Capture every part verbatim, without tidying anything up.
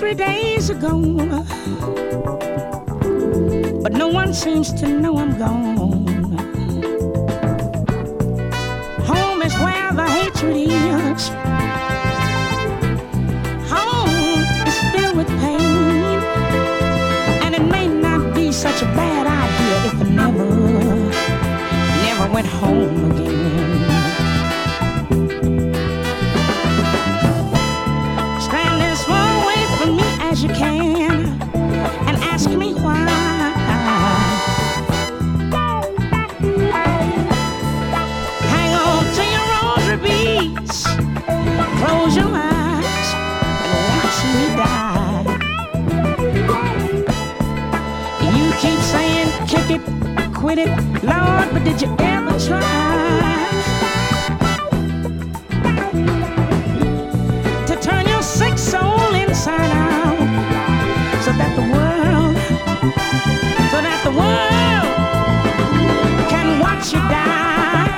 three days ago, but no one seems to know I'm gone. Home is where the hatred is. Home is filled with pain, and it may not be such a bad idea if I never, never went home again. Stand as far away from me as you can and ask me why. Hang on to your rosary beads, close your eyes and watch me die. You keep saying kick it, quit it, Lord, but did you ever try to turn your sick soul inside out so that the world, so that the world can watch you die?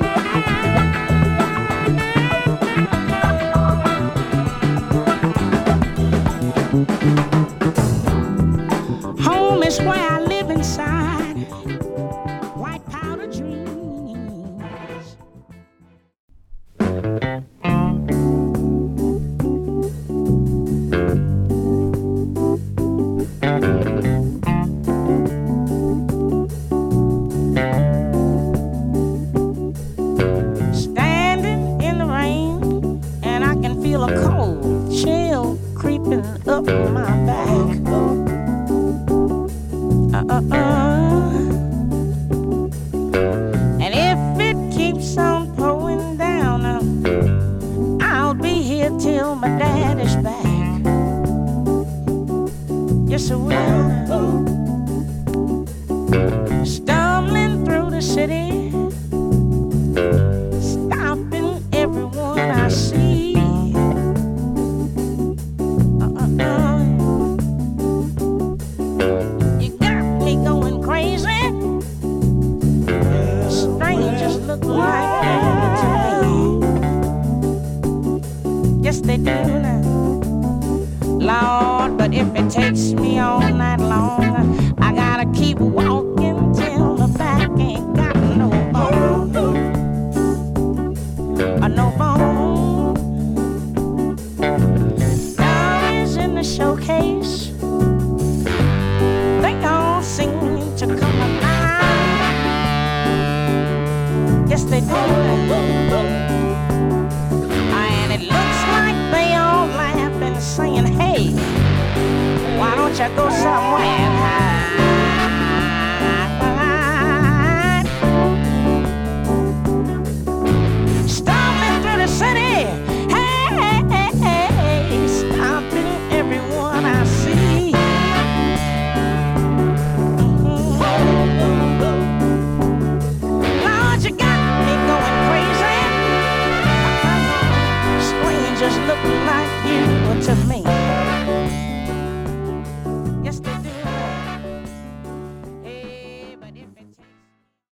Home is where I live inside white powder dreams. Standing in the rain, and I can feel a cold chill creeping up my back. Uh-uh-uh. And if it keeps on pouring down, uh, I'll be here till my dad is back. Yes, I will. Stumbling through the city, stopping everyone I see. Uh-uh-uh. You got me going crazy. Strangers look like family to me. Yes, they do now, Lord. But if it takes me all night long, I gotta keep walking till the back ain't got no bone, or no bone. Diamonds in the showcase, they all seem to come alive. Yes, they do. And it looks like they all laugh and saying, hey, why don't you go somewhere and hide?